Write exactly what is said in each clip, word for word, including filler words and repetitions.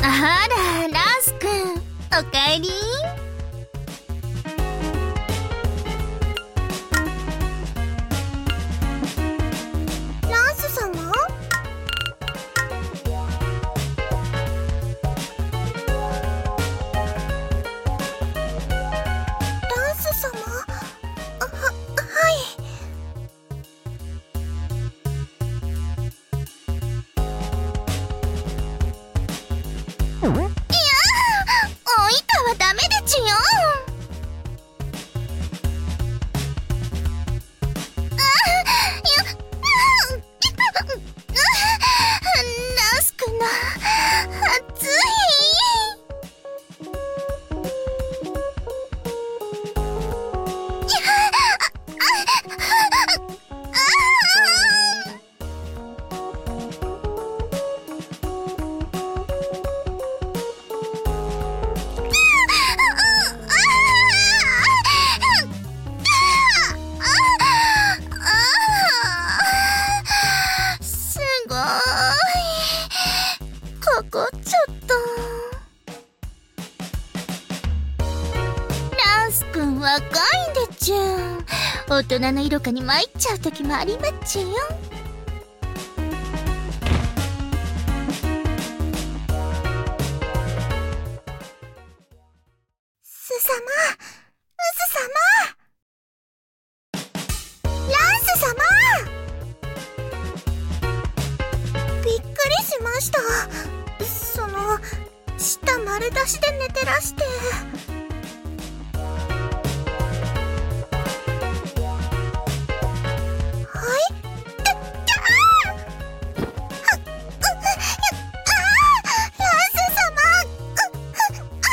あら、ラスくん、おかえり。 ランス様？ランス様？は、はい。いやー、おいたはダメでちゅよ。ラスくんの熱い。すごい。かかっちゃった。ランスくん若いんでちゅ。大人の色化に参っちゃう時もありまっちゅよ。す様、うす様、ランス様、びっくりしました。その舌丸出しで寝てらして。はい、ってってあーはっうっあーランス様、うっあ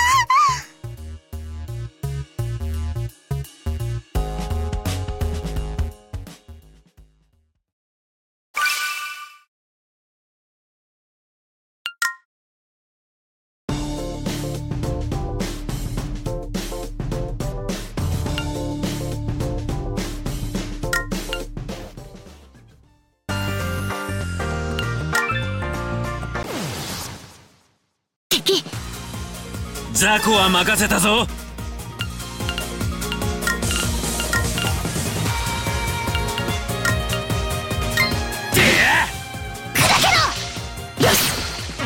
敵。 雑魚は任せたぞ。でや砕けろ。よし。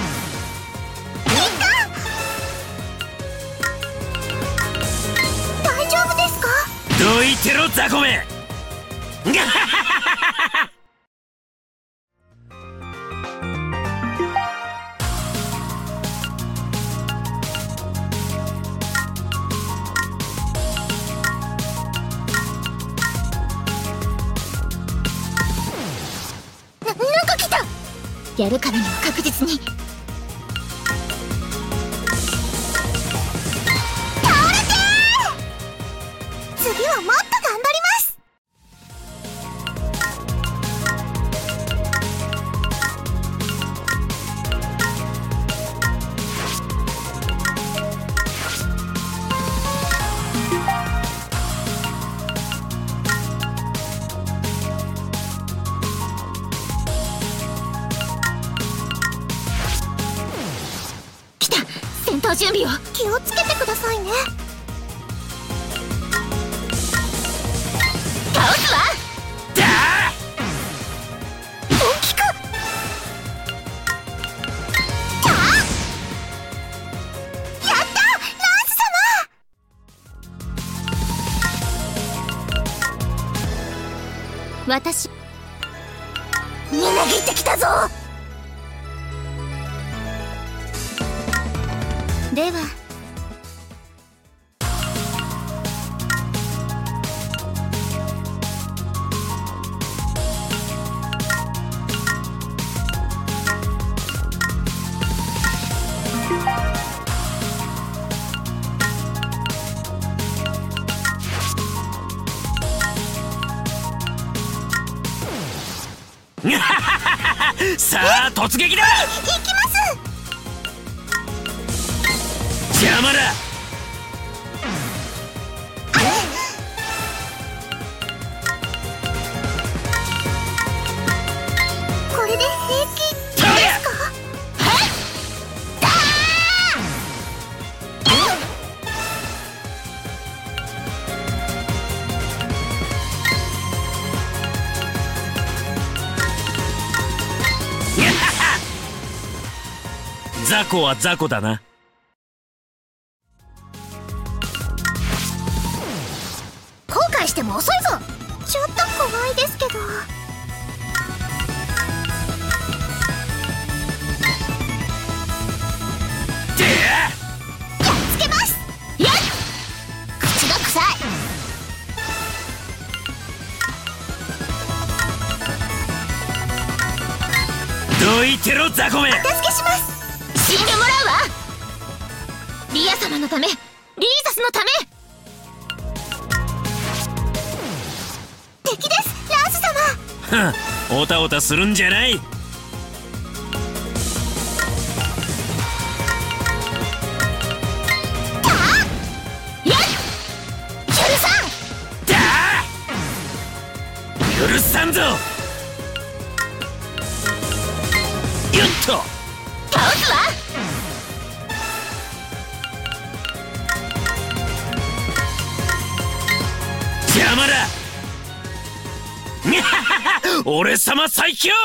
大丈夫ですか？ どいてろ雑魚め。 な、なんか来た。やるからには確実に。 倒れてー。次はもっと頑張ります。 来た。戦闘準備を。 気をつけてくださいね。 倒すわ。 だ本気か？キャー！やった！ランス様！ 私、 みなぎってきたぞ。 では。 さあ突撃だ。 行きます。 邪魔だ。 これで平気ですか？ はっだー雑魚は雑魚だな。 後悔しても遅いぞ。 ちょっと怖いですけど。 でやっつけます。やっ口が臭い。 どいてろ雑魚め。 お助けします。 死んでもらうわ。リア様のため、リーザスのため。 敵です、ランス様。 はん、おたおたするんじゃない。 やっ許さん。 だー許さんぞ。よっと倒すわ。 邪魔だ。俺様最強。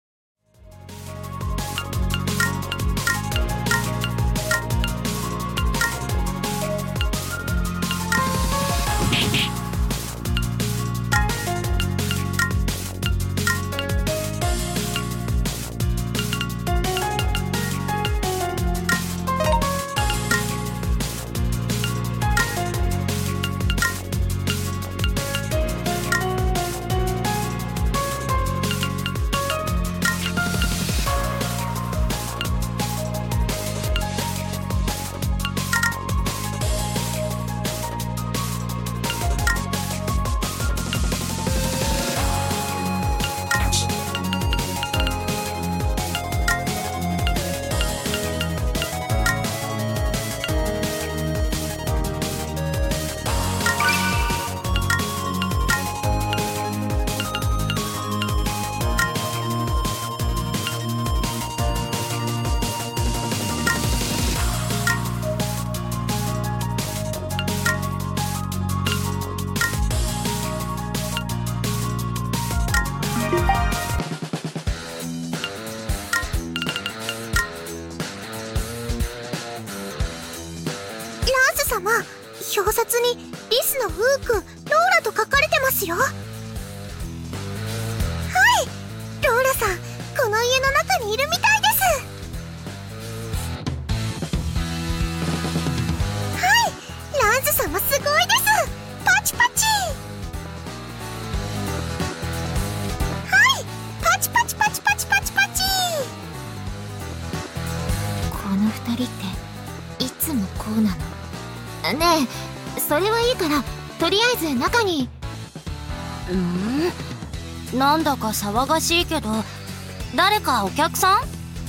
表札にリスのウー君、ローラと書かれてますよ。はい、ローラさん、この家の中にいるみたいです。はい、ランズ様すごいです。パチパチ。はい、パチパチパチパチパチパチ。 この二人っていつもこうなの？ねえ、それはいいからとりあえず中に。ん？なんだか騒がしいけど、誰かお客さん？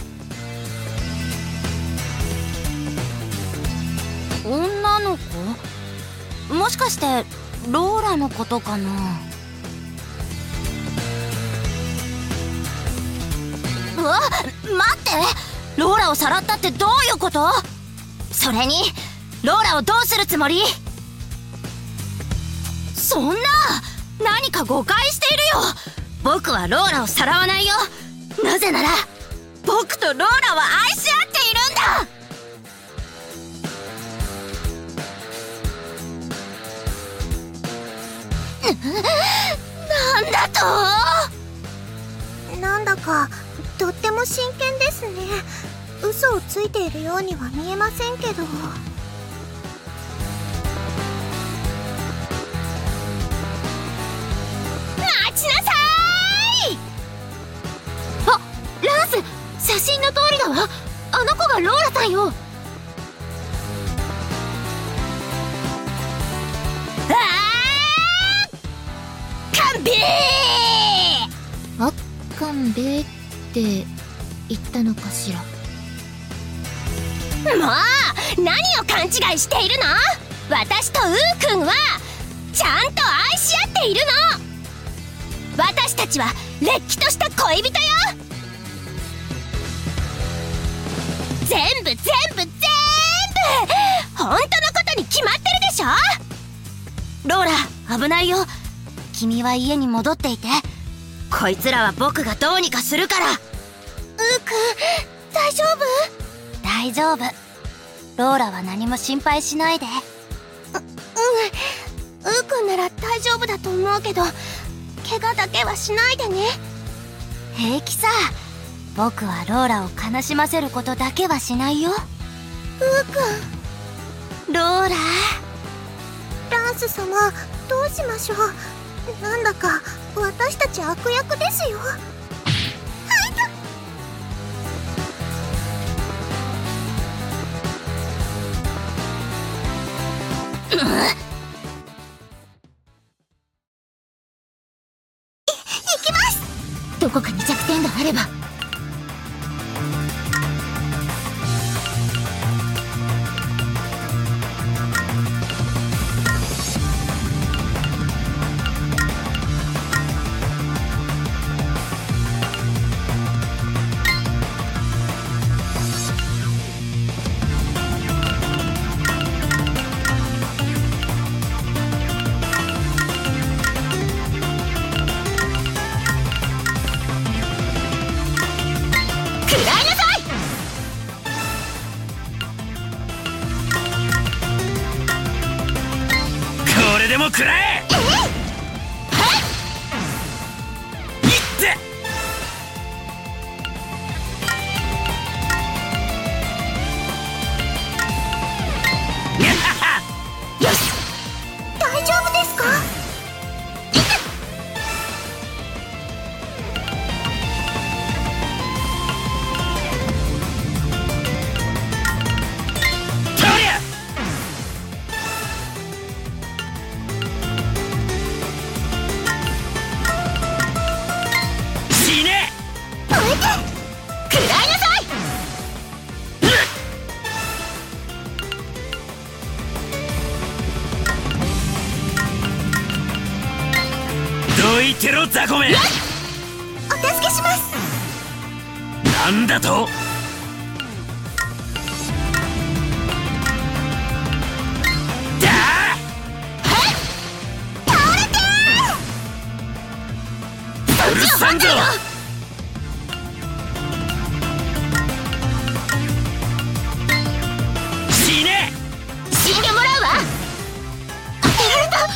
女の子？もしかしてローラのことかな？うわ、待って、ローラをさらったってどういうこと？それにローラをどうするつもり？そんな、何か誤解しているよ。僕はローラをさらわないよ。なぜなら僕とローラは愛し合っているんだ。なんだと？ なんだかとっても真剣ですね。嘘をついているようには見えませんけど。 待ちなさーい。あ、ランス、写真の通りだわ。あの子がローラさんよ。あー、勘弁ー。あ、勘弁って言ったのかしら。もう何を勘違いしているの？私とウー君はちゃんと愛し合っているの。私たちはれっきとした恋人よ。全部全部全部本当のことに決まってるでしょ。ローラ、危ないよ。君は家に戻っていて。こいつらは僕がどうにかするから。ウー君、大丈夫？ 丈夫。ローラは何も心配しないで。う、 うん。ウーくんなら大丈夫だと思うけど、怪我だけはしないでね。 平気さ。僕はローラを悲しませることだけはしないよ。 ウーくん。 ローラ。 ランス様、どうしましょう。なんだか私たち悪役ですよ。はいと。うん。どこかに弱点があれば。 でも食らえ。えっ、いってよし、大丈夫ですか。 どいてろ雑魚め。 お助けします。 なんだと。だあ、 倒れてー。うるさんぞ。死ね。 死んでもらうわ。 当てられた。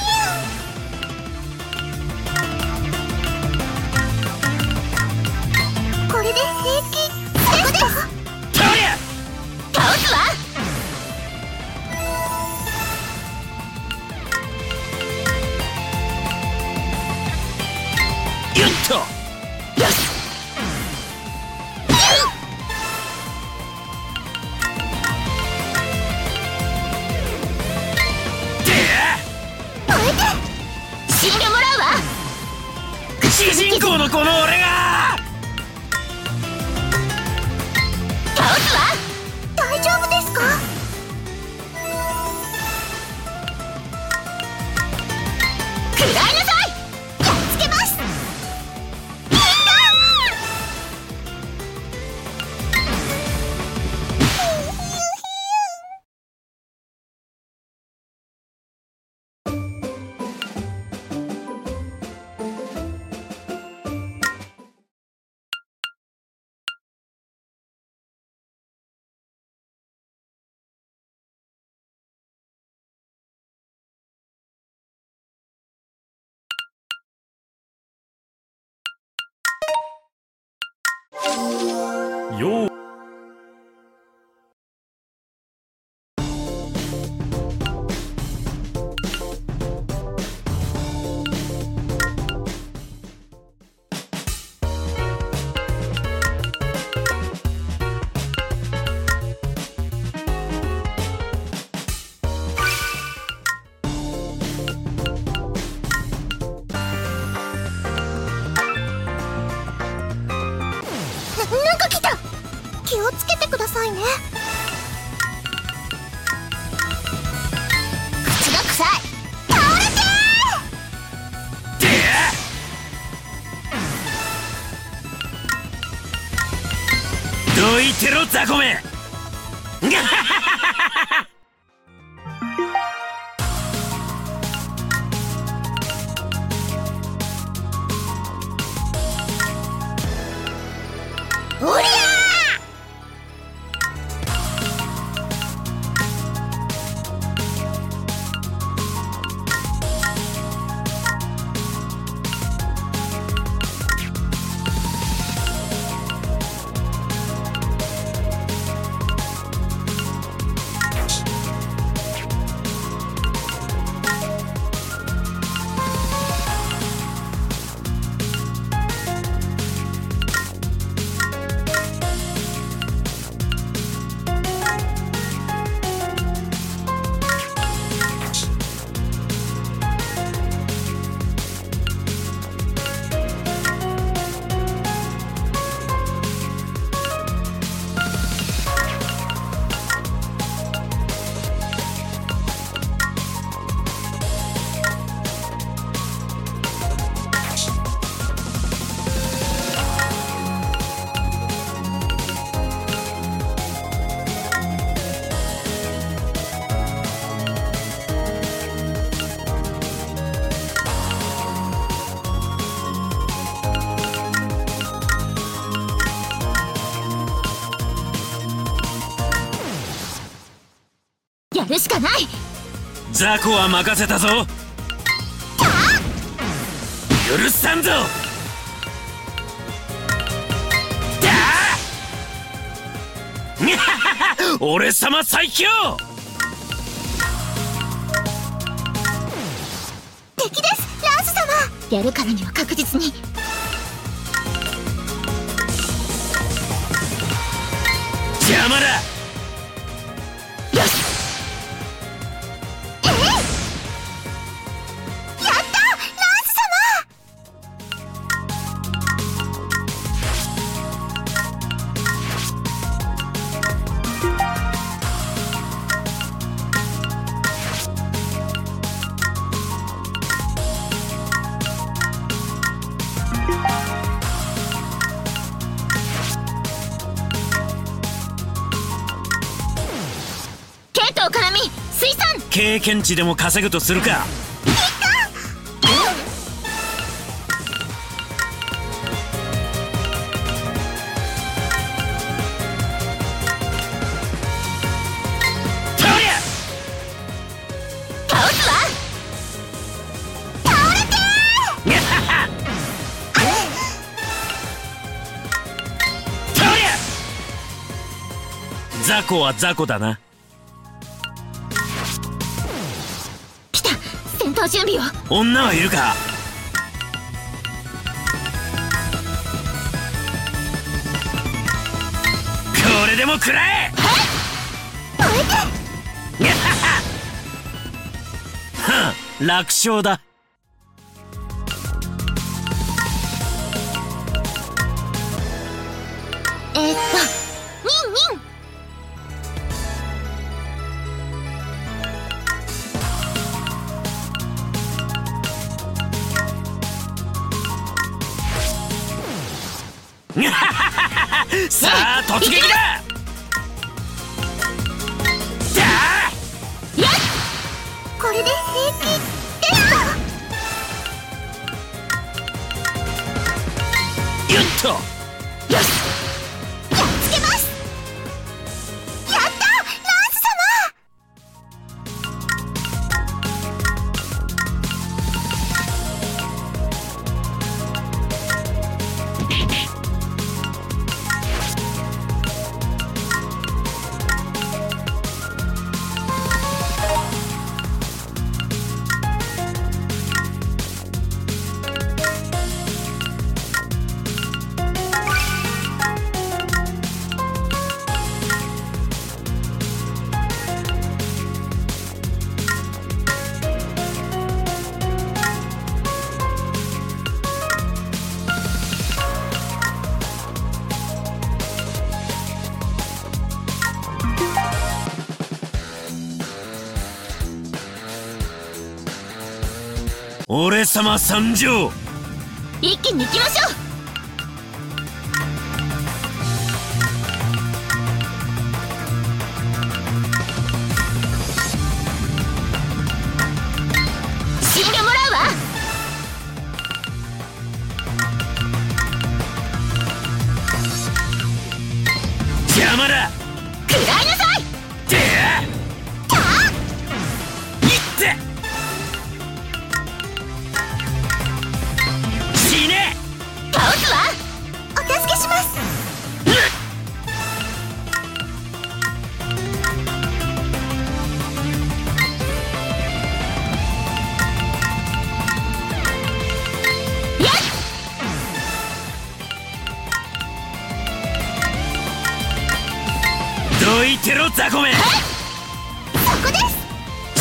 これで平気ですか。 倒りゃ。 倒すわ。 よっと。 よし。死んでもらうわ。 主人公のこの俺が倒すわ。 大丈夫ですか。 食らいなさい。 やっつけます。みんなよう。 なんか来た。気をつけてくださいね。 口が臭い。 倒れてー。どいてろ雑魚め。 おりゃるしかない。 雑魚は任せたぞ。許さんぞ。俺様最強。 敵です、ランス様。 やるからには確実に。 邪魔だ。 よし。 えっ、やった、ランス様。 経験値でも稼ぐとするか。雑魚は雑魚だな。 来た、戦闘準備を。 女はいるか。これでも食らえ。はん、楽勝だ。 えー、っとニンニン。 さあ突撃だ。 これで平気ですか。 よっと。 よし、やっつけます。やった、ランス様。 俺様参上。 一気に行きましょう。死んでもらうわ。 邪魔だ。 食らいなさい。 てやいって死ね。 倒すわ。 お助けします。 どいてろ雑魚め。 そこです。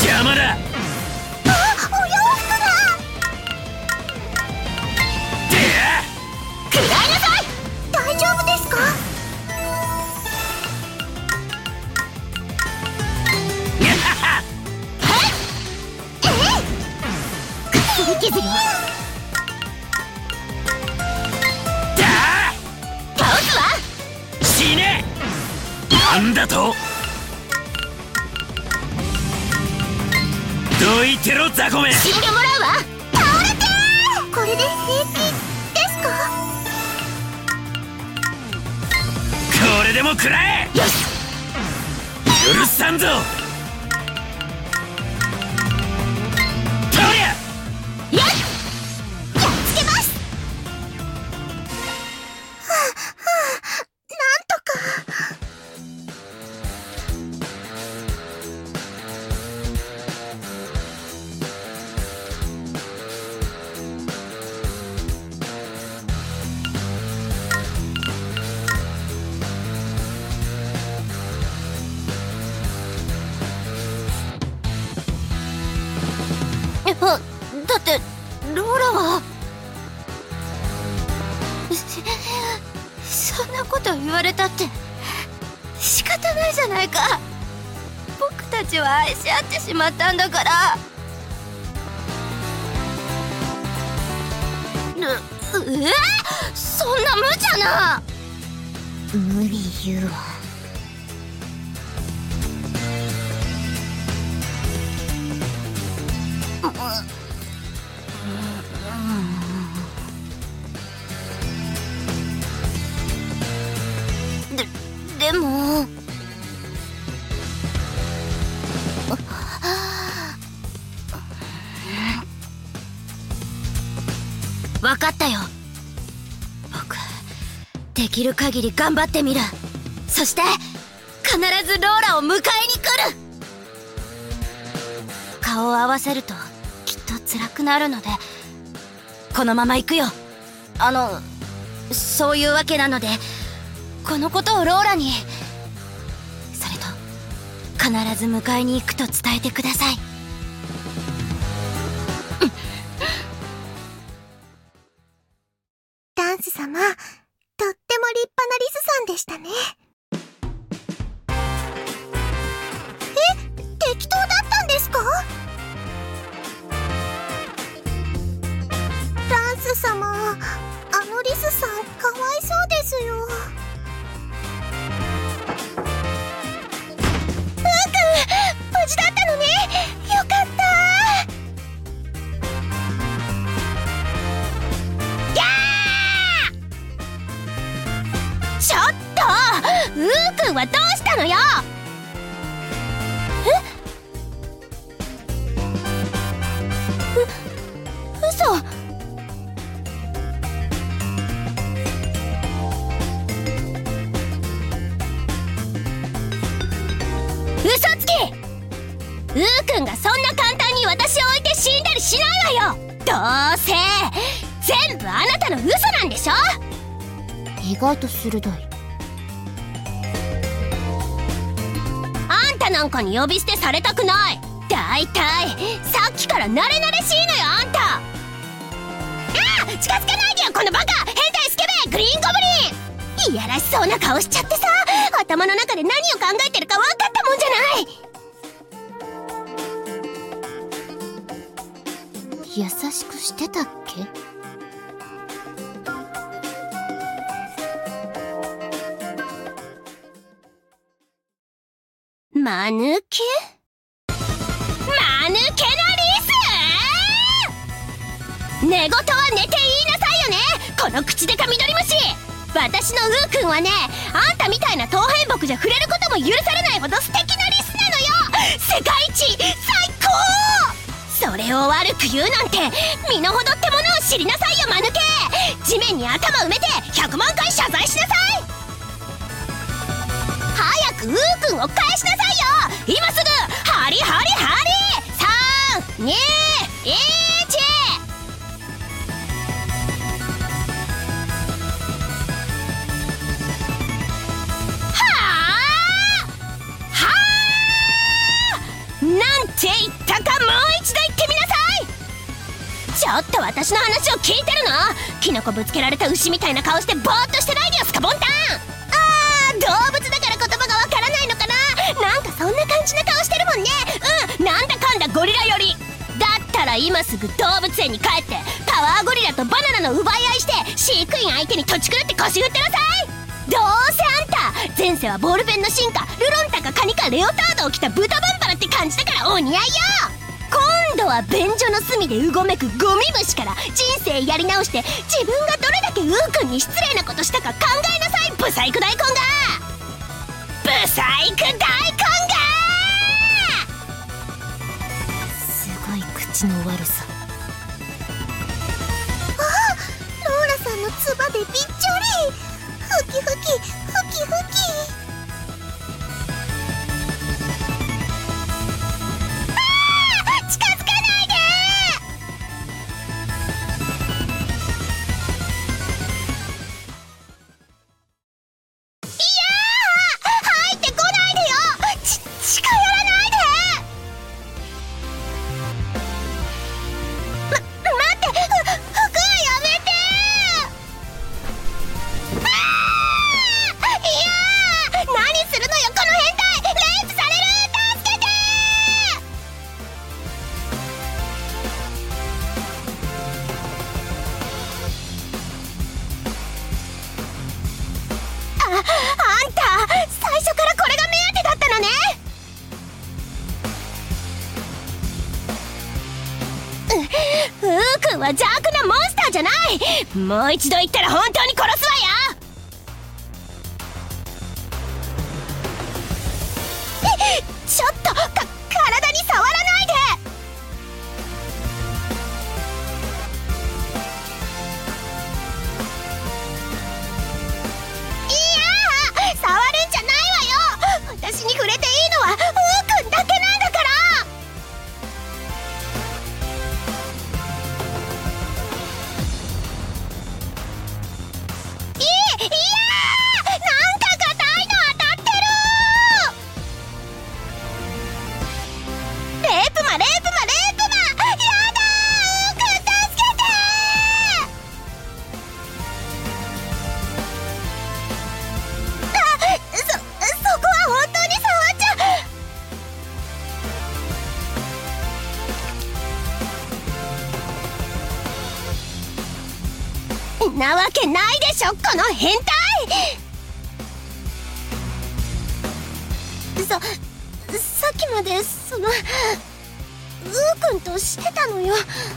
邪魔だ。 あ、お洋服が。 てや食らいなさい。 大丈夫ですか。 擦り傷よ。倒すわ。 死ね。なんだと。どいてろ雑魚め。 死んでもらうわ。 倒れてー。これで平気ですか。 これでも食らえ。 よし。 許さんぞ。 だってローラはそんなこと言われたって仕方ないじゃないか。僕たちは愛し合ってしまったんだから。う、え？そんな無茶な。 無理言うわ。 で、でも分かったよ。僕できる限り頑張ってみる。そして必ずローラを迎えに来る。顔を合わせるときっと辛くなるのでこのまま行くよ。あのそういうわけなのでこのことをローラに、それと必ず迎えに行くと伝えてください。 ダンス様、とっても立派なリスさんでしたね。え、適当だったんですか？ダンス様、あのリスさんかわいそうですよ。ふうくん、無事だったのね。よかった。 ちょっとうーくんはどうしたのよ。え？う、嘘。嘘つき。うーくんがそんな簡単に私を置いて死んだりしないわよ。どうせ全部あなたの嘘なんでしょ。 意外と鋭い。 あんたなんかに呼び捨てされたくない。だいたいさっきから慣れ慣れしいのよあんた。ああ、近づかないでよこのバカ変態スケベグリーンゴブリン。いやらしそうな顔しちゃってさ、頭の中で何を考えてるか分かったもんじゃない。 優しくしてたっけ？ 間抜け？間抜けなリス？寝言は寝て言いなさいよねこの口でか緑虫。私のウーくんはね、あんたみたいな当変木じゃ触れることも許されないほど素敵なリスなのよ。世界一最高。それを悪く言うなんて身の程ってものを知りなさいよ間抜け。地面に頭埋めてひゃくまんかい謝罪しなさい。早くウーくんを返しなさいよ今すぐ。ハリハリハリ。さんにいち。はあはあ、なんて言ったかもう一度言ってみなさい。ちょっと私の話を聞いてるの？キノコぶつけられた牛みたいな顔してぼーっとしてないでよスカボンタン。あー、動物だから言葉がわからないのかな。なんかそんな感じな顔してるもんね。うん、なんだかんだゴリラより。だったら今すぐ動物園に帰ってパワーゴリラとバナナの奪い合いして飼育員相手に土地狂って腰振ってなさい。どうせあんた前世はボールペンの進化ルロンタかカニかレオタードを着た豚バンバラって感じだからお似合いよ。今度は便所の隅でうごめくゴミ虫から人生やり直して自分がどれだけウーくんに失礼なことしたか考えなさいブサイク大根が。ブサイク大根が。 すごい口の悪さ。あ、ローラさんのつばでびっちょり。ふきふきふきふき。ま、 邪悪なモンスターじゃない。もう一度言ったら本当に殺すわよ。ちょっとか体に触らないで。いやー、触るんじゃないわよ。私に触れていいのはウーくんだけなんだから。いい、いやー、なんか硬いの当たってる。レープマレープマレープマ、やだー、ウーくん助けてー。あ、そ、そこは本当に触っちゃう。なわけないでしょ、この変態。そ、さっきまでそのウーくんとしてたのよ。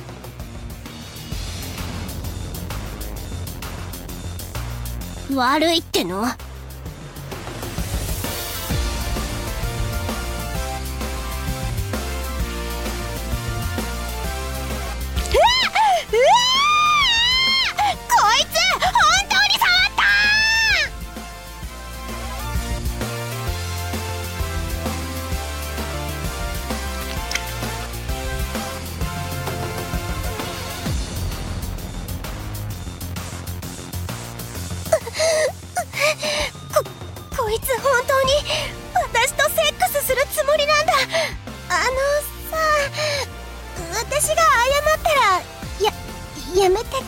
悪いっての？うわうわー、こいつ本当に触ったこ、こいつ本当に私とセックスするつもりなんだ。あのさ、私が謝ったらや、やめてくれる？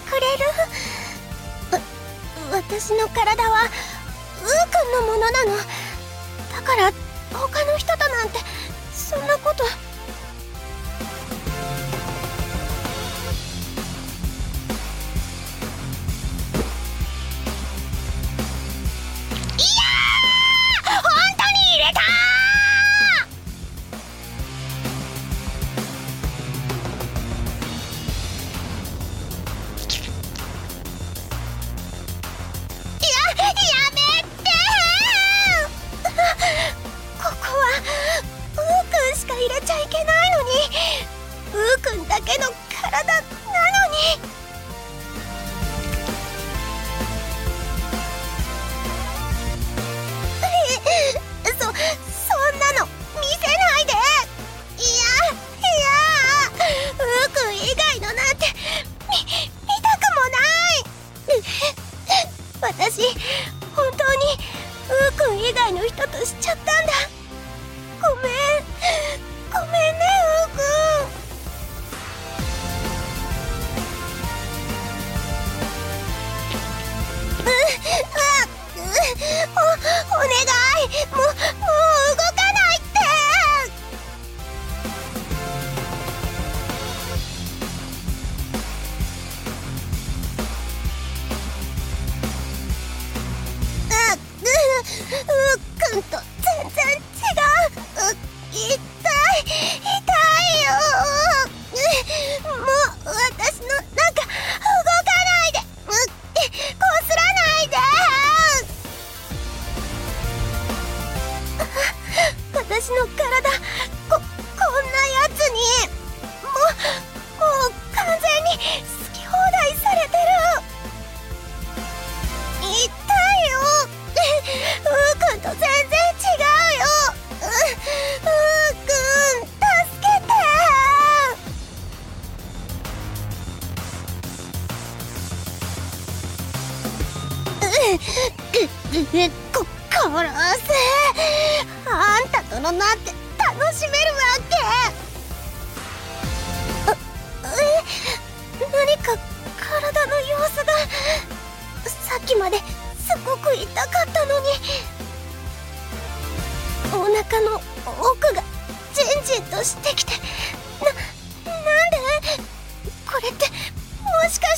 わ、私の体はウーくんのものなの。だから他の人となんてそんなこと。いやー、本当に入れたー。いや、やめてー。ここはウーくんしか入れちゃいけないのに、ウーくんだけの体なのに。そ、そんなの見せないで。いや、いや、ウーくん以外のなんてみ、見たくもない。私、本当にウーくん以外の人としちゃったんだ。ごめん、ごめんね、ウーくん。う、あ、う、お、お願い、もう、もう動かないって。あ、う、うーくんと全然違う。う、痛い、痛いよ。う、もう私のなんか動かないで。う、こすらないで。私の体、こ、こんなやつにもう、もう完全に好き放題されてる。痛いよ。ウーくんと全然違うよ。う、ウーくん助けて。う、う、う、こ、殺せ。あんたとのなんて楽しめるわけ。あ、え、何か体の様子が、さっきまですごく痛かったのに、お腹の奥がジンジンとしてきて、な、なんで？これってもしかして。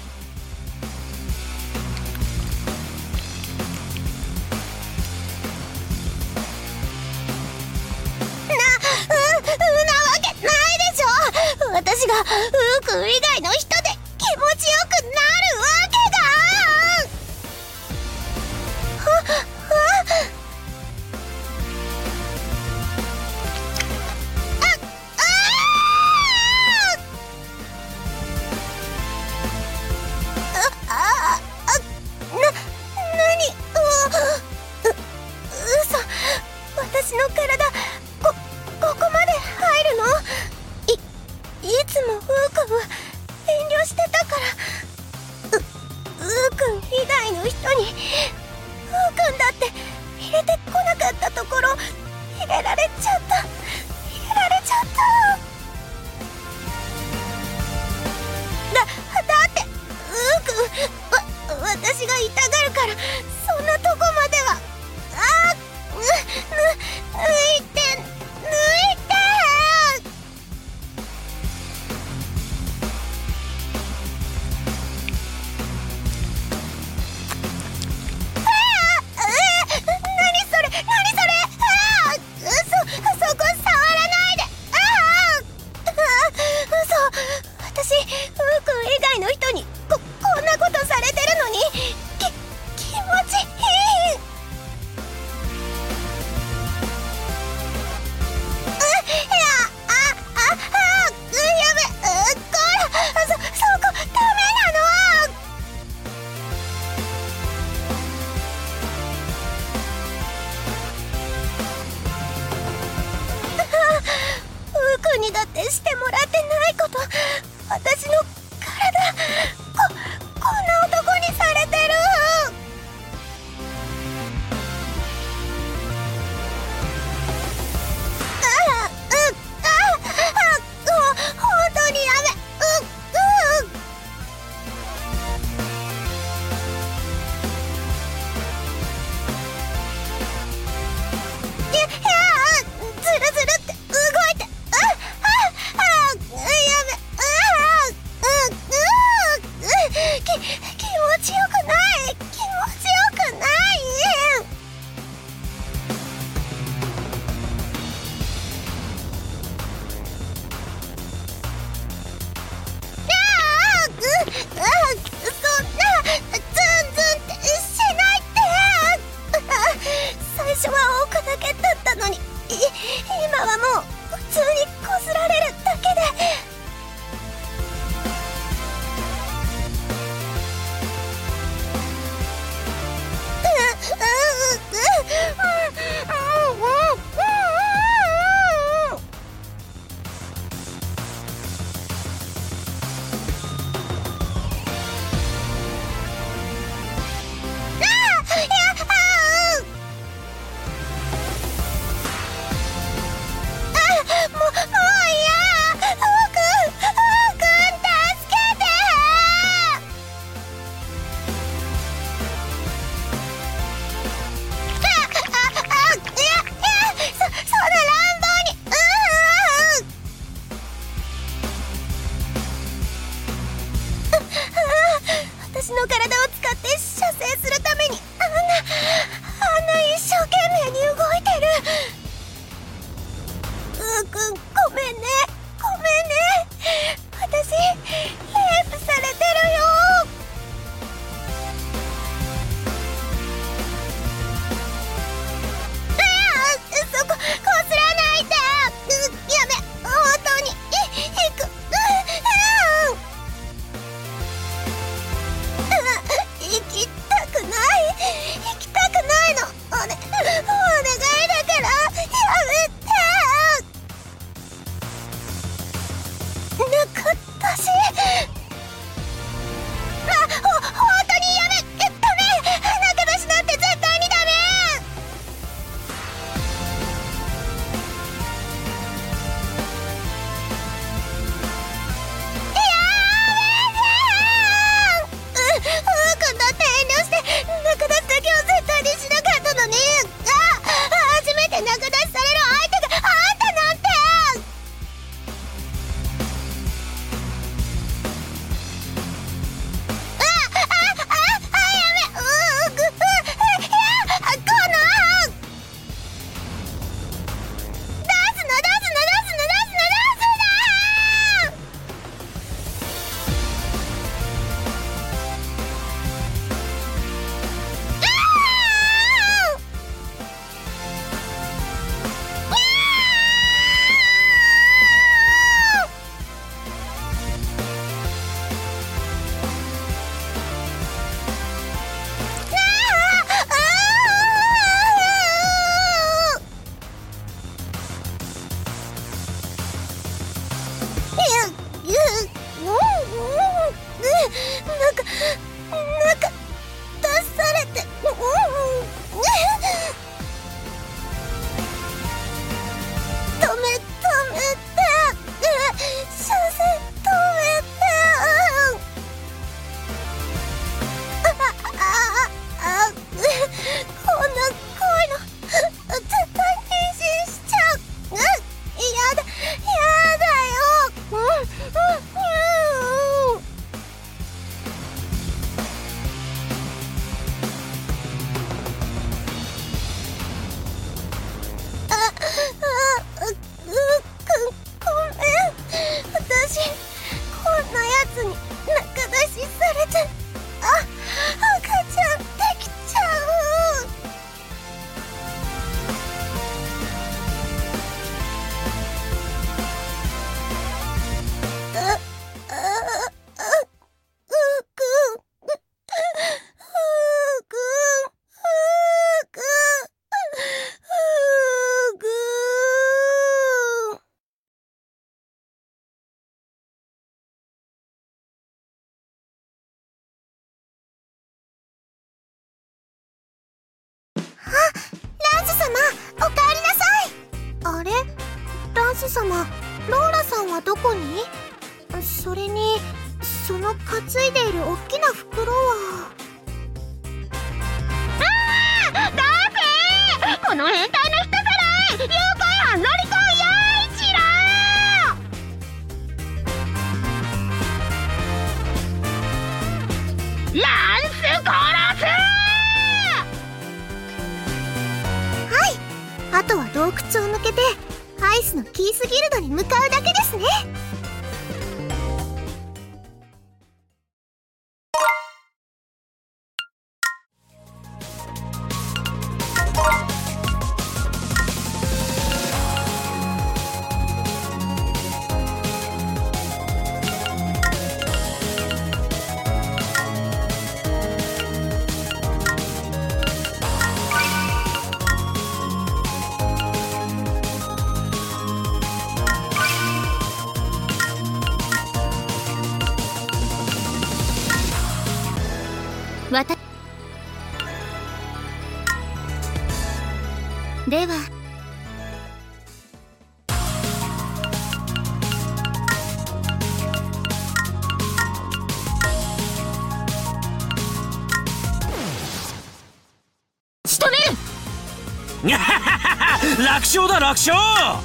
な、う、うなわけないでしょ。私がウーくん以外の人くなるわけが。はは私の体、こ、ここまで入るの？い、いつもウーくんは遠慮してたから。う、ウーくん以外の人に、ウーくんだって入れてこなかったところ、入れられちゃった。入れられちゃった。だ、だって、ウーくん、わ、私が痛がるから、そんなとこまでは。あー、ぬ、ぬ、抜いて、抜いて。ああ、えー、何それ、何それ。ああ、そ、そこ触らないで。ああ、嘘。私、ウーくん以外の人にこ、こんなことされてるのに、き、気持ちいい。にだってしてもらってないこと、私の体、こ、こんな男にされてる。ああ、う、ああ、あ、ほ、本当にやめ、う、う、いや、いや、ずるずるって動いて、あ、あ、あ、やめ、あ、う、う、き、気持ちよくない、気持ちよくない。ああ、う、あ、そんな、ズンズンってしないって。あ、最初は奥だけだったのに、い、今はもう普通にこすられるだけで。う、う、う、う、う、う、う、う、ああ、いや、ああ、もう、もう嫌。ウーくん、ウーくん、助けて。あ、あ、 様、ローラさんはどこに？それにその担いでいる大きな袋は。 ああ、だぜ、この変態の人さらい、妖怪はのりこ陽一郎。ランス殺す。 はい、あとは洞窟を抜けてアイスのキースギルドに向かうだけですね。わたでは仕留める。 楽勝だ、楽勝。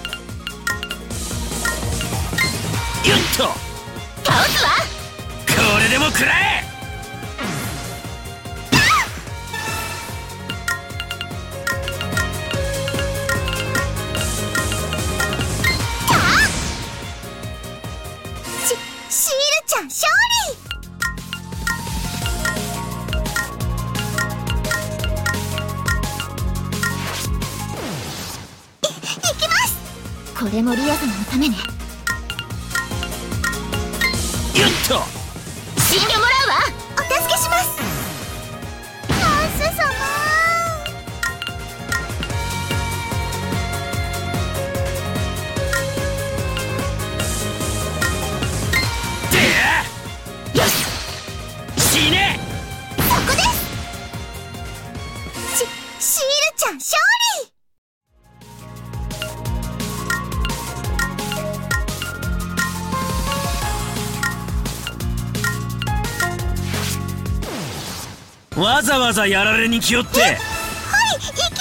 ゆっと倒すわ。 これでも食らえ。 シールちゃん勝利。い、いきます。 これもリア様のためね。 ゆっと死んでもらうわ。 お助けします。ランス様。 死ね。 そこです。し、シールちゃん勝利。 わざわざやられに来よって。はい、 行きます。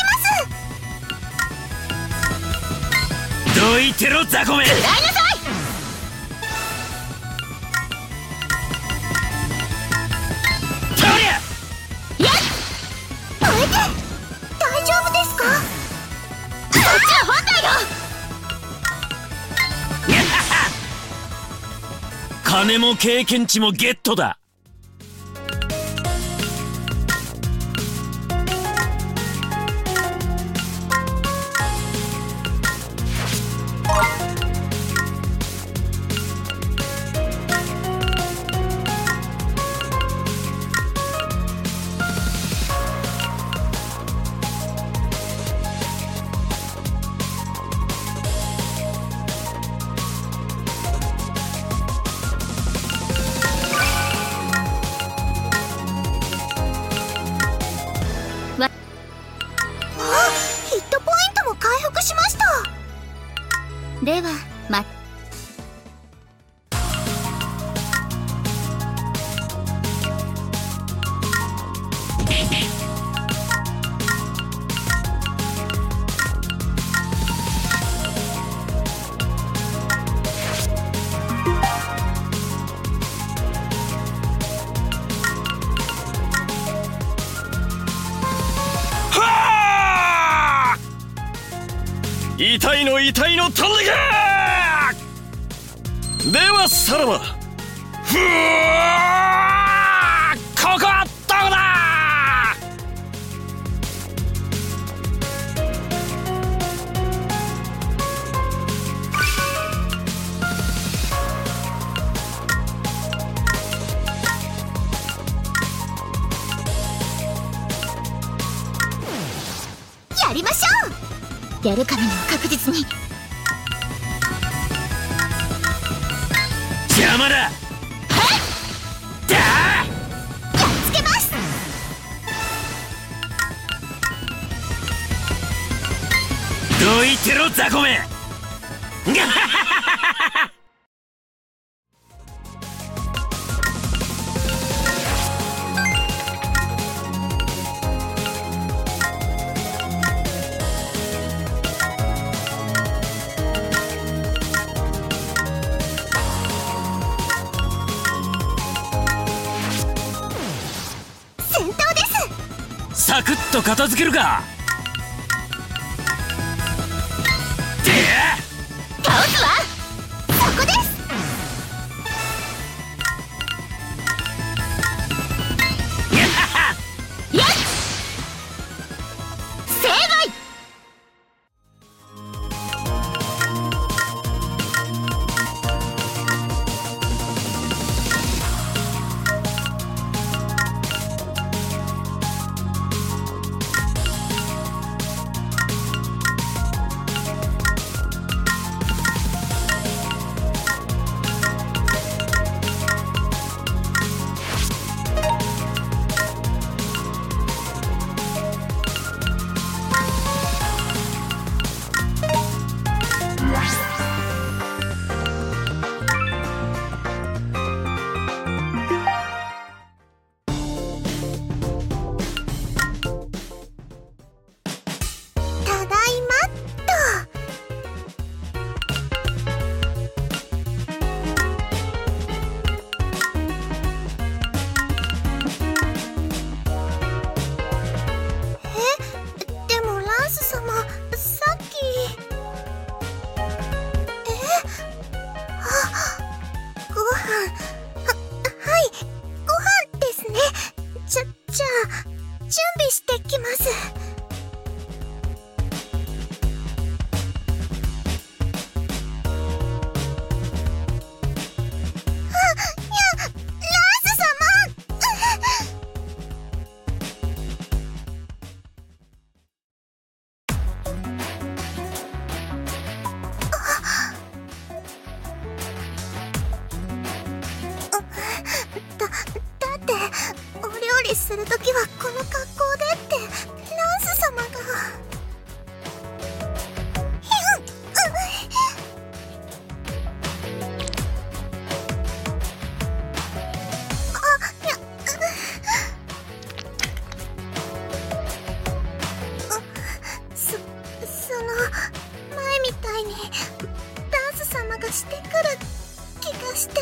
どいてろ、雑魚め。 食らいなさい。 大丈夫ですか？ そっちは本体よ。 金も経験値もゲットだ。 ヒットポイントも回復しました。 ではま遺体の遺体の飛んでけ。ではさらば。ふわー、ここはどこだ。 やりましょう。 やるからには確実に。 邪魔だ。 やっつけます。 どいてろ、雑魚め。 戦闘です。 サクッと片付けるか。 倒すわ。 そこです。 やっ成敗。 ただいまっと。え、でもランス様、さっき。え、あ、ご飯。は、はい、ご飯ですね。じゃ、じゃあ、準備してきます。だ、だってお料理するときはこの格好でってランス様が。ひゅん、あ、いや、そ、その前みたいにランス様がしてくる気がして。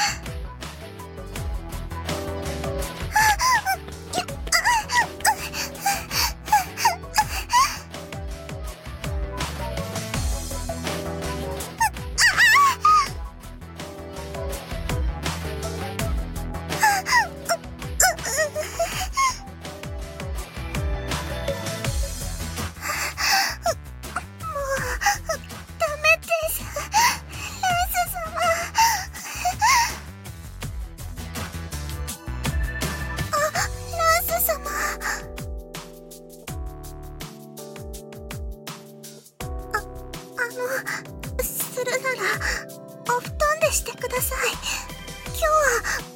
するならお布団でしてください。今日は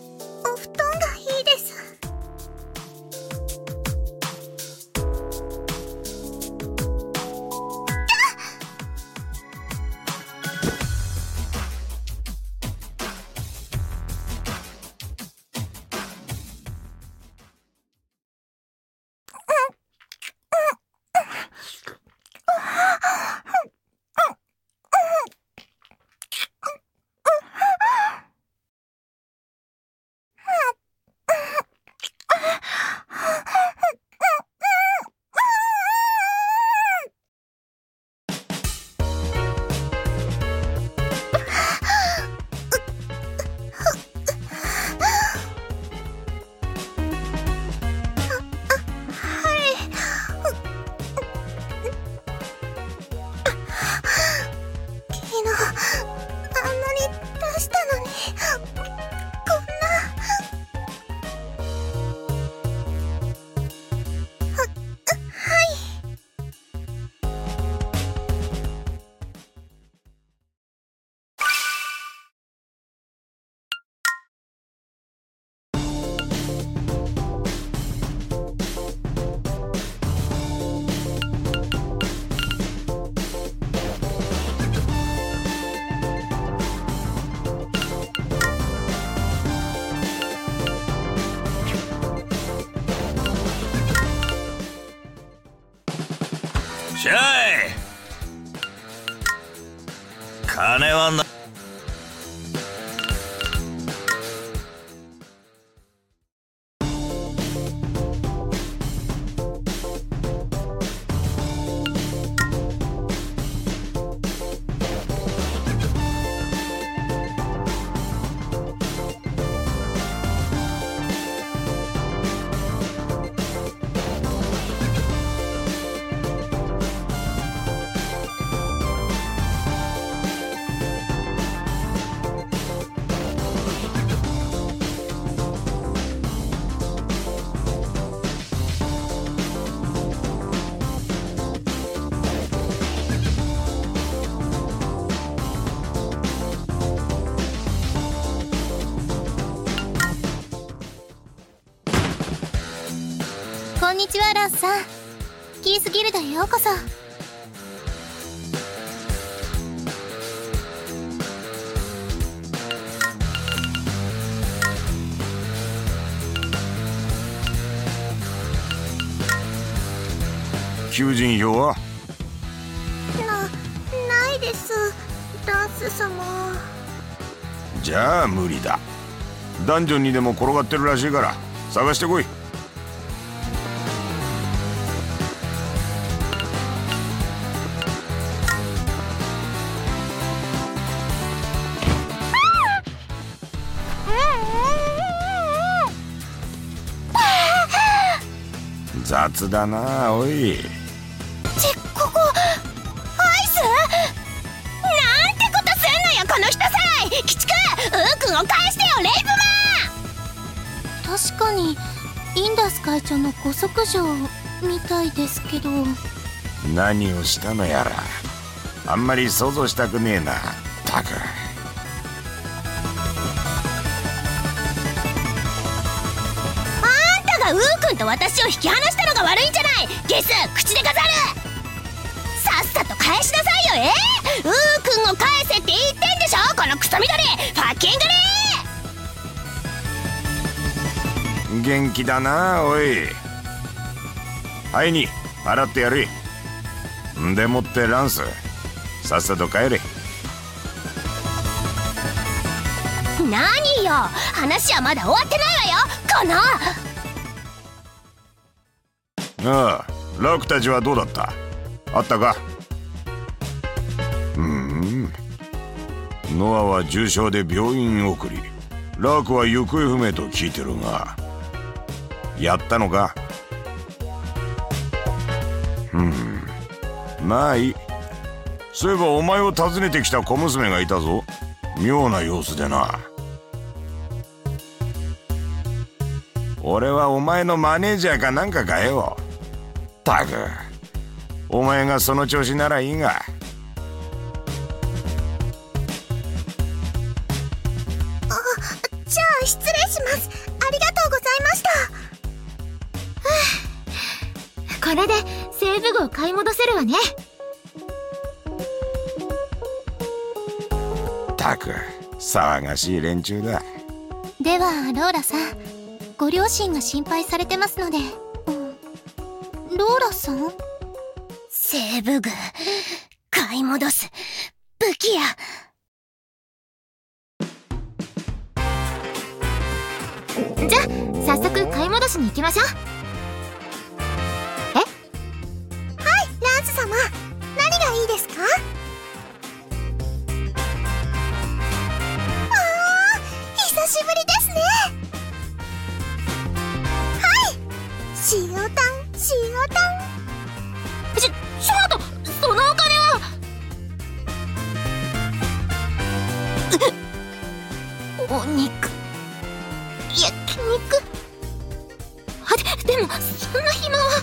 金はな。 こんにちは、ランスさん。キースギルドへようこそ。 求人票は？ な、ないです、ランス様。 じゃあ無理だ。ダンジョンにでも転がってるらしいから探してこい。雑だなおい。 ちここアイス？なんてことすんのよこの人さらい。鬼畜、ウーくんを返してよレイブマン。 確かにインダス会長のご息女みたいですけど。 何をしたのやらあんまり想像したくねえな。たくウーくんと私を引き離したのが悪いんじゃない。ゲス、口で飾る。さっさと返しなさいよ。えー、ウーくんを返せって言ってんでしょこのクソ緑ファッキングリー。 元気だなおい。はいに払ってやれ。んでもってランスさっさと帰れ。 何よ、話はまだ終わってないわよこの。 ああ、ラクたちはどうだった？あったか？うーん。ノアは重傷で病院送り、ラークは行方不明と聞いてるが、やったのか？うん、まあいい。そういえばお前を訪ねてきた小娘がいたぞ。妙な様子でな。俺はお前のマネージャーかなんかかよ。たく、お前がその調子ならいいが。 あ、じゃあ失礼します。ありがとうございました。これでセーブ具を買い戻せるわね。 たく、騒がしい連中だ。 ではローラさん、ご両親が心配されてますので。ローラさん？ セーブ具買い戻す武器や。 じゃあ早速買い戻しに行きましょう。え？はい、ランス様、何がいいですか？あー、久しぶりですね。はい、塩タン塩タン。 ち、ちょっとそのお金は。お肉、焼肉。あ、で、でもそんな暇は。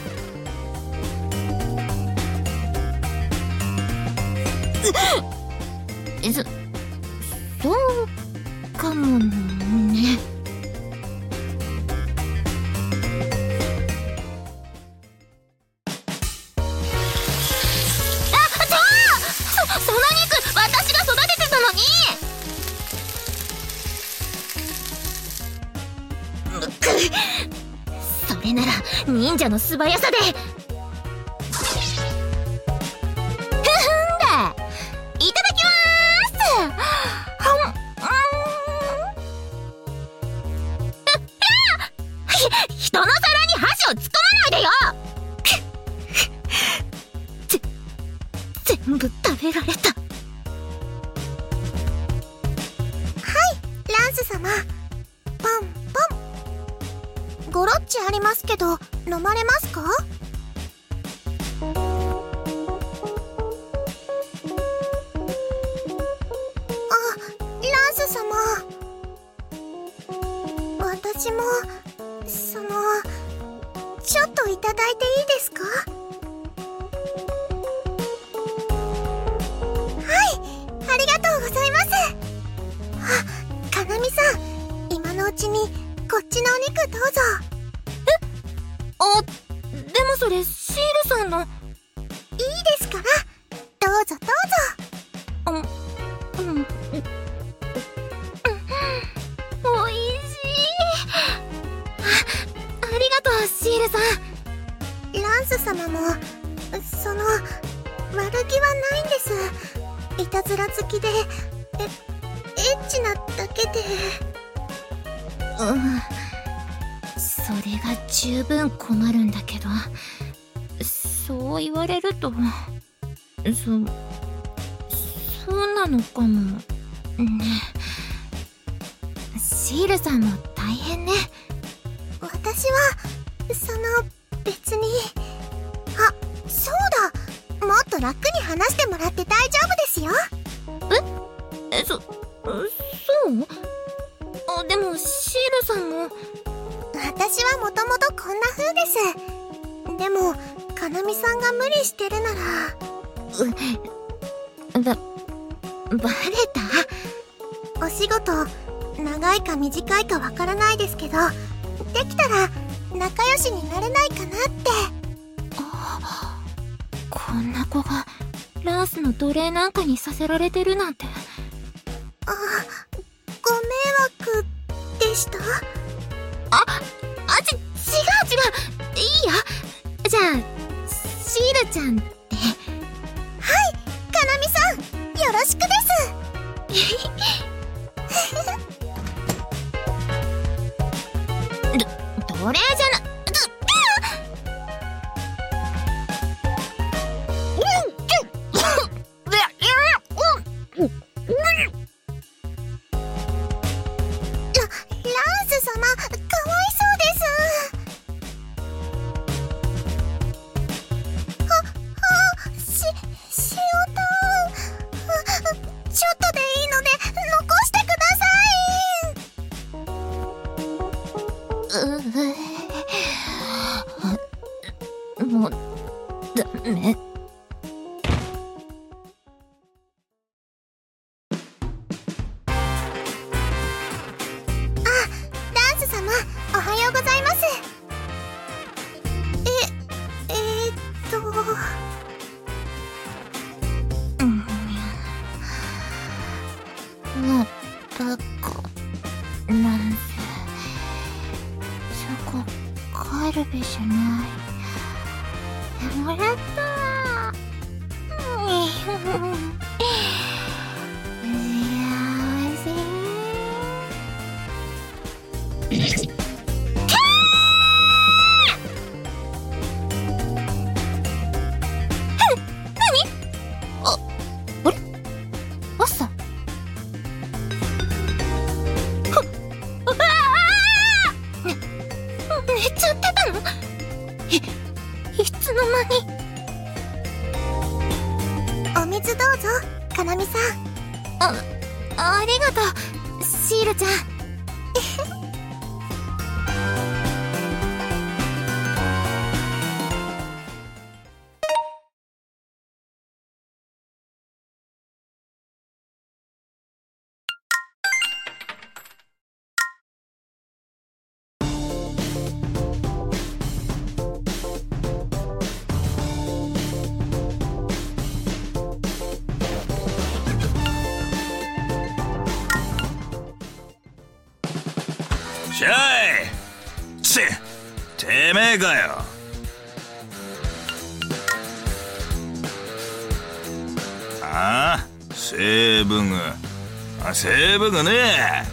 そ、そうかもね。それなら忍者の素早さで。ふふんだ、いただきま食べられた。はいランス様、パンパン。ゴロッチありますけど飲まれますか？私もそのちょっといただいていいですか？はい、ありがとうございます。あ、かなみさん、今のうちにこっちのお肉どうぞ。 え？あ、でもそれシールさんの。いいですから、どうぞどうぞ。 うん、うん、おいしい。ありがとうシールさん。 ランス様もその悪気はないんです。いたずら好きでえエッチなだけで。 うん、それが十分困るんだけど、そう言われるとそそうなのかもね。シールさんも大変ね。 私はその別に。あ、そうだ、もっと楽に話してもらって大丈夫ですよ。 ええそそうあ、でもシールさんも。 私はもともとこんな風です。でもかなみさんが無理してるなら。 ばバレた？ お仕事長いか短いかわからないですけど、できたら仲良しになれないかなって。 あ、こんな子がランスの奴隷なんかにさせられてるなんて。 あ、ご迷惑でした？ あ、あ、ち、違う違う、いいよ。じゃあシールちゃんって。 はい、かなみさん、よろしくです。 ど奴隷じゃな、もうダメ。 あ、ランス様、おはようございます。え、えー、っとうん、まったくなんせそこ帰るべしない。もらったー。 お水どうぞ、かなみさん。 あ、ありがとうシールちゃん。 しゃい。ちてめえかよ。ああ、セーブグ。あ、セーブグね。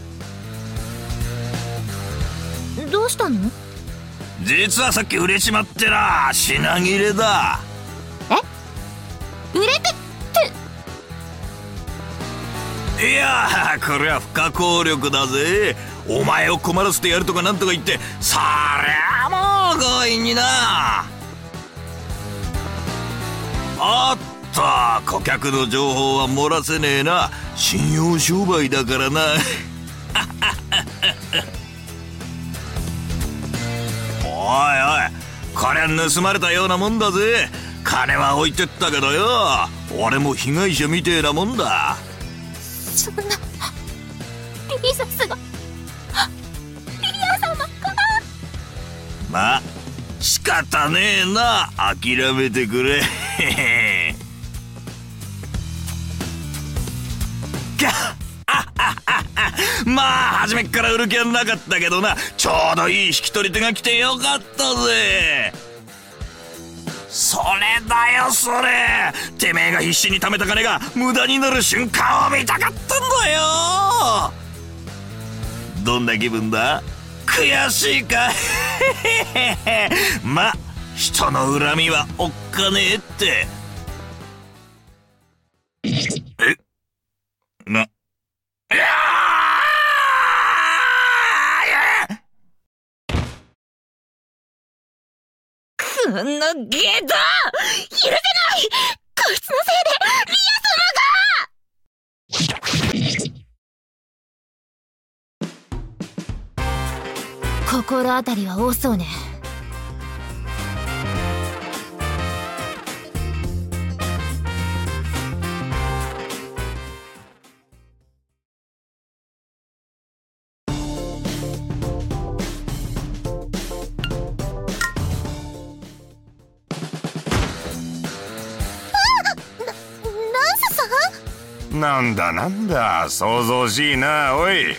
どうしたの？ 実はさっき売れちまってな、品切れだ。 え？売れていやー、これは不可抗力だぜ。お前を困らせてやるとかなんとか言って、そりゃもう強引にな。おっと、顧客の情報は漏らせねえな。信用商売だからな。おいおい、こりゃ盗まれたようなもんだぜ。金は置いてったけどよ、俺も被害者みてえなもんだ。 そんな、リーザスが、リア様か。 まあ仕方ねえな、諦めてくれ。まあ初めっから売る気はなかったけどな、ちょうどいい引き取り手が来てよかったぜ。それだよそれ、てめえが必死に貯めた金が無駄になる瞬間を見たかったんだよ。どんな気分だ？悔しいか？ま、人の恨みはおっかねえって。え？な、いやこのゲド！許せない！こいつのせいでリア様が！心当たりは多そうね。 なんだなんだ、騒々しいな。おい、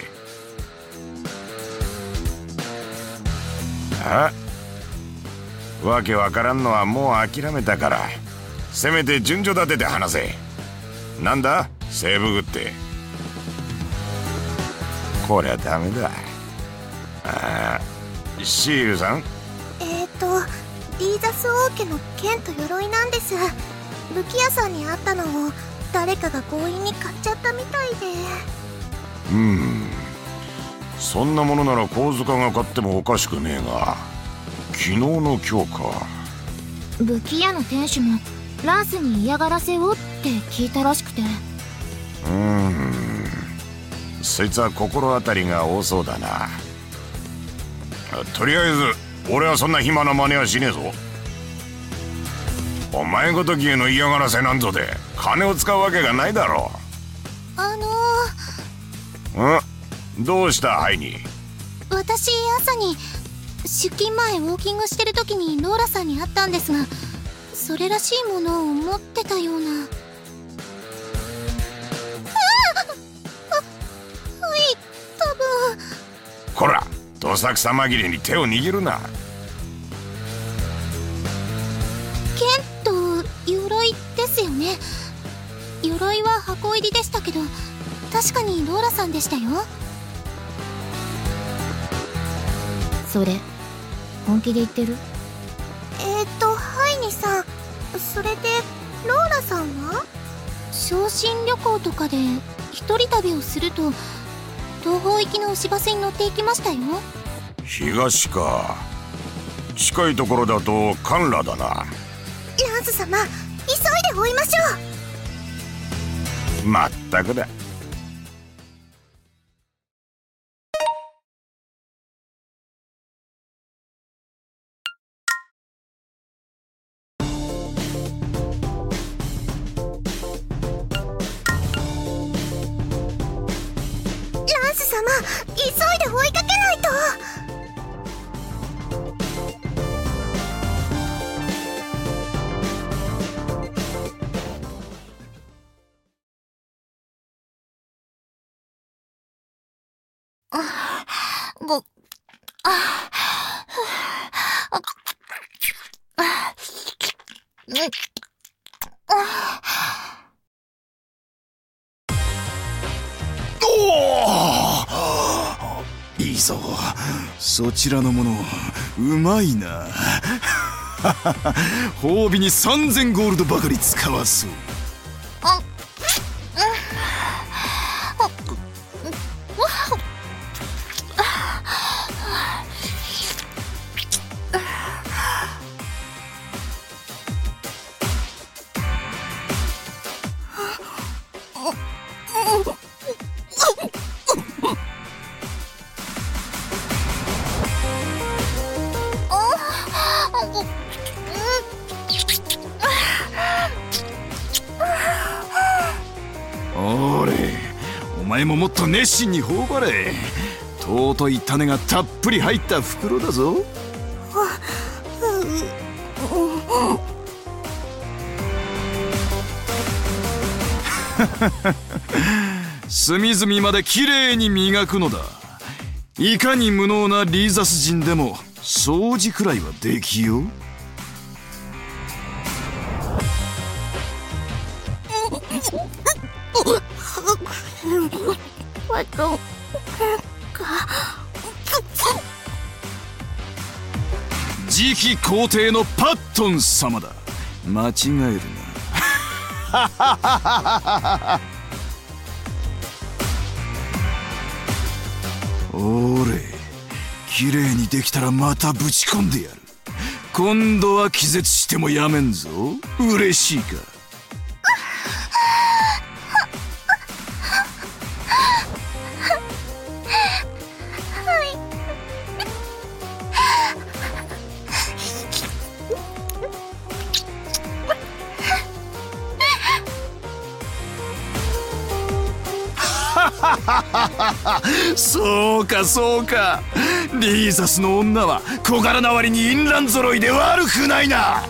あ、わけわからんのはもう諦めたから、せめて順序立てて話せ。なんだ西部具って。こりゃダメだ。ああ、シールさん。 えーとリーザス王家の剣と鎧なんです。武器屋さんにあったのを誰かが強引に買っちゃったみたいで。 うーん、そんなものなら小塚が買ってもおかしくねえが、昨日の今日か。 武器屋の店主もランスに嫌がらせをって聞いたらしくて。 うーん、そいつは心当たりが多そうだな。とりあえず俺はそんな暇な真似はしねえぞ。お前ごときへの嫌がらせなんぞで金を使うわけがないだろう。 あのー、ん？どうしたハイニー？ 私朝に出勤前ウォーキングしてる時にローラさんに会ったんですが、それらしいものを持ってたような。あ、はい、多分。 こら、どさくさ紛れに手を握るな。 剣と鎧ですよね。鎧は箱入りでしたけど、確かにローラさんでしたよ。 それ本気で言ってる？ えーとハイニさん、それでローラさんは昇進旅行とかで一人旅をすると東方行きの牛バスに乗っていきましたよ。 東か。近いところだとカンラだな。 ランス様、急いで追いましょう。 まったくだ。 ランス様、急いで追いかけないと。ご、あ、あ、あ、 いいぞ、そちらのものうまいな。褒美にさんぜんゴールドばかり使わす。 あ、 おれ、お前ももっと熱心に頬張れ。尊い種がたっぷり入った袋だぞ。隅々まできれいに磨くのだ。いかに無能なリーザス人でも掃除くらいはできよう。次期皇帝のパットン様だ。間違えるな。おれ、綺麗にできたらまたぶち込んでやる。今度は気絶してもやめんぞ。嬉しいか。そうかそうか、リーザスの女は小柄な割に淫乱揃いで悪くないな。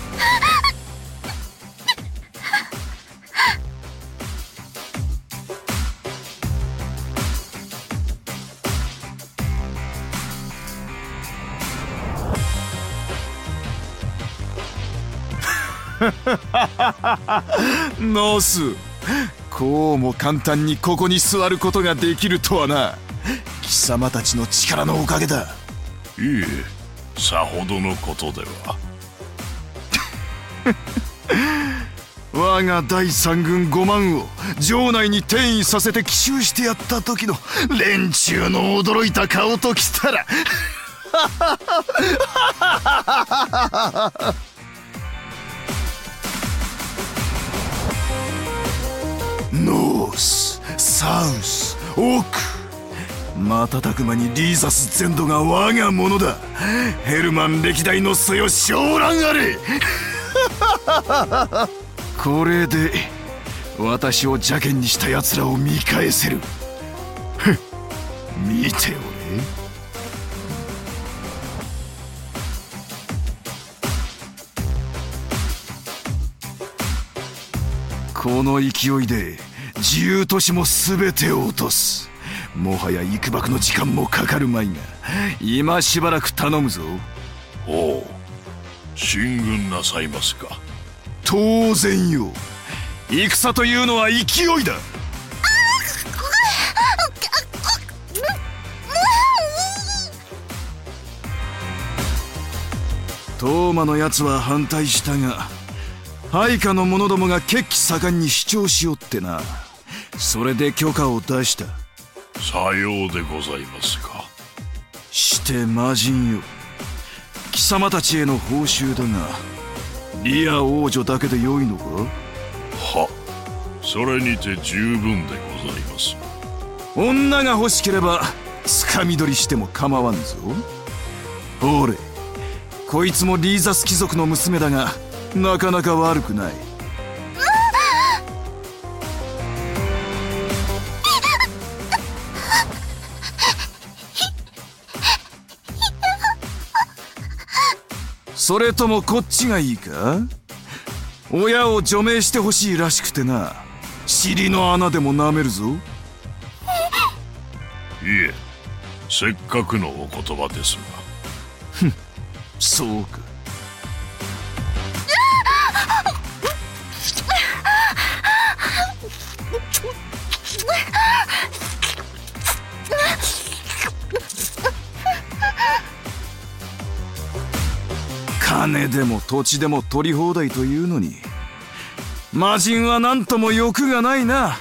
ノース、こうも簡単にここに座ることができるとはな。貴様たちの力のおかげだ。 いえ、さほどのことでは。 我が第三軍ごまんを城内に転移させて奇襲してやった時の連中の驚いた顔ときたらノース、サウス、奥、瞬く間にリーザス全土が我がものだ。ヘルマン歴代の祖よ、昇蘭あれ。これで私を邪険にした奴らを見返せる。見ておれ。この勢いで自由都市も全てを落とす。もはや幾ばくの時間もかかるまいが、今しばらく頼むぞ。 おう、進軍なさいますか。 当然よ。戦というのは勢いだ。トーマのやつは反対したが、配下の者どもが血気盛んに主張しよってな。それで許可を出した。 さようでございますか。 して魔人よ、貴様たちへの報酬だが、リア王女だけでよいのか。 は、それにて十分でございます。 女が欲しければつかみ取りしても構わんぞ。ほれ、こいつもリーザス貴族の娘だが、なかなか悪くない。それともこっちがいいか。親を除名してほしいらしくてな。尻の穴でも舐めるぞ。 いえ、せっかくのお言葉ですが。 ふん、そうか。金でも土地でも取り放題というのに、魔人は何とも欲がないな。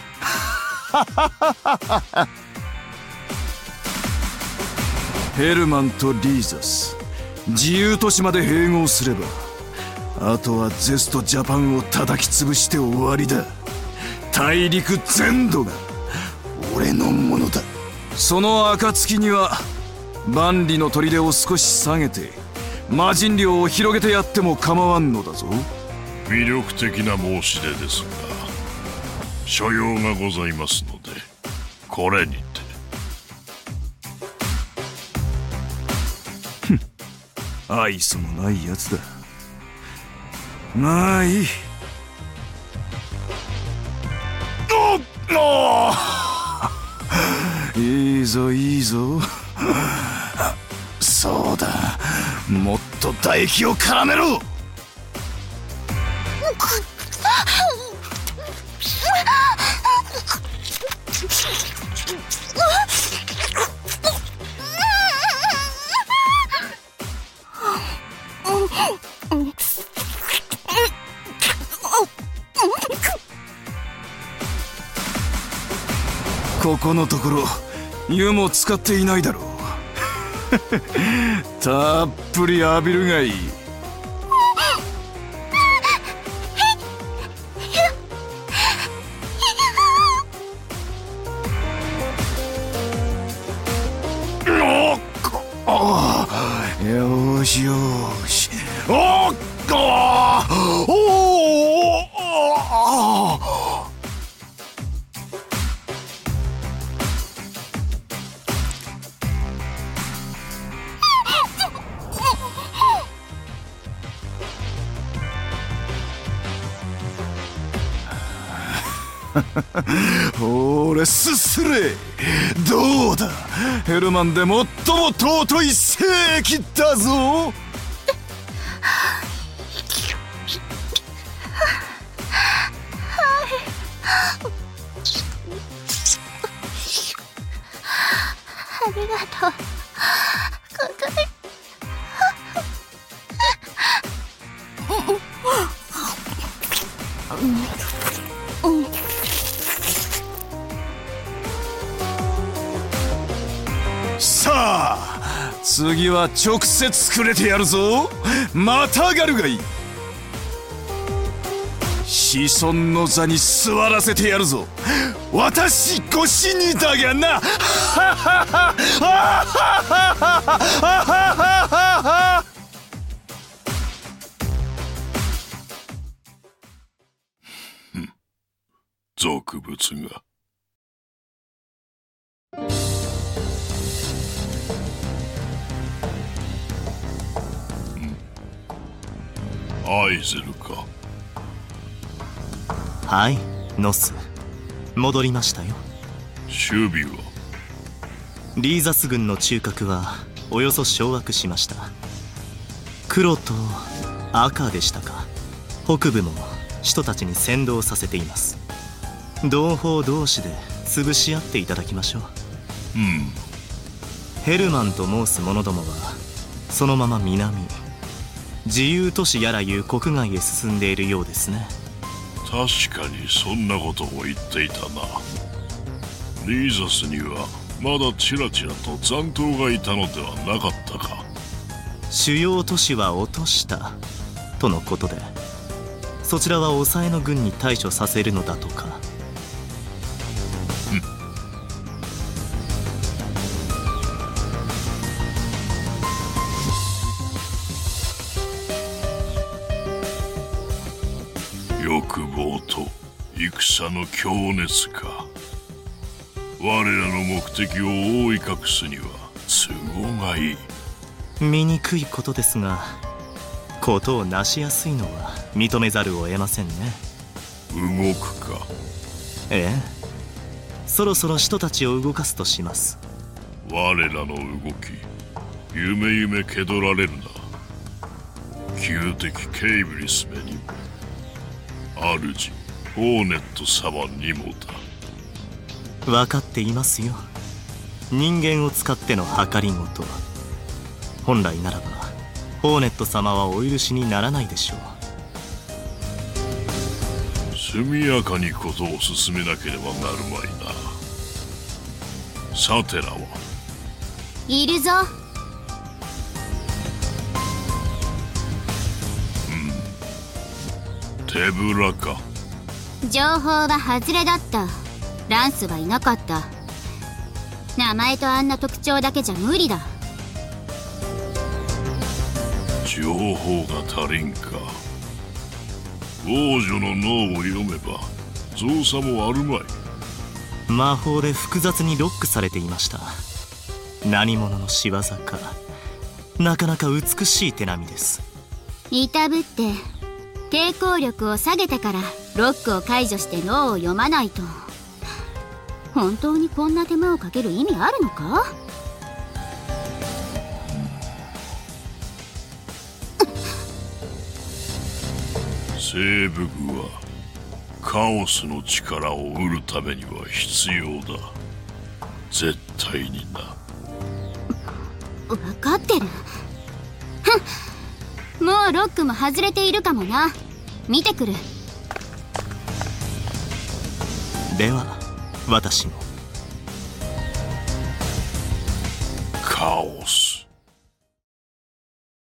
ヘルマンとリーザス、自由都市まで併合すれば、あとはゼストジャパンを叩き潰して終わりだ。大陸全土が俺のものだ。その暁には万里の砦を少し下げて魔人領を広げてやっても構わんのだぞ。 魅力的な申し出ですが、 所用がございますので、これにて。 ふん、愛想もないやつだ。まあいい。おっいいぞいいぞ。そうだ、もっと唾液を絡めろ。ここのところ湯も使っていないだろう。たっぷり浴びるがいい。よしよし。おっおおほれすすれ。どうだ、ヘルマンで最も尊い聖域だぞ。 ありがとうカカイ。 さあ次は直接くれてやるぞ。またがるがいい。子孫の座に座らせてやるぞ。私越しにだがな。 俗物が。アイゼルか。 はい、ノス。戻りましたよ。 守備はリーザス軍の中核はおよそ掌握しました。黒と赤でしたか。北部も人たちに先導させています。同胞同士で潰し合っていただきましょう。 うん。 ヘルマンと申す者どもはそのまま南、自由都市やらいう国外へ進んでいるようですね。 確かにそんなことも言っていたな。リーザスにはまだチラチラと残党がいたのではなかったか。 主要都市は落としたとのことで、そちらは抑えの軍に対処させるのだとか。 欲望と戦の強熱か。我らの目的を覆い隠すには都合がいい。 醜いことですが、ことを成しやすいのは認めざるを得ませんね。 動くか。 ええ、そろそろ人たちを動かすとします。 我らの動き、夢夢気取られるな。旧敵ケイブリスめにも主ホーネット様にもだ。 分かっていますよ。人間を使っての計りごと。本来ならばホーネット様はお許しにならないでしょう。 速やかにことを進めなければなるまいな。サテラはいるぞ。 手ぶらか。 情報は外れだった。ランスはいなかった。名前とあんな特徴だけじゃ無理だ。 情報が足りんか。王女の脳を読めば造作もあるまい。 魔法で複雑にロックされていました。何者の仕業か。なかなか美しい手並みです。 いたぶって抵抗力を下げてからロックを解除して脳を読まないと。本当にこんな手間をかける意味あるのか？ 聖武具はカオスの力を得るためには必要だ。絶対にな。 分かってる。ふん、もうロックも外れているかもな。見てくる。 では私も。 カオス。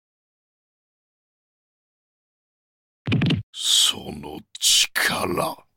その力。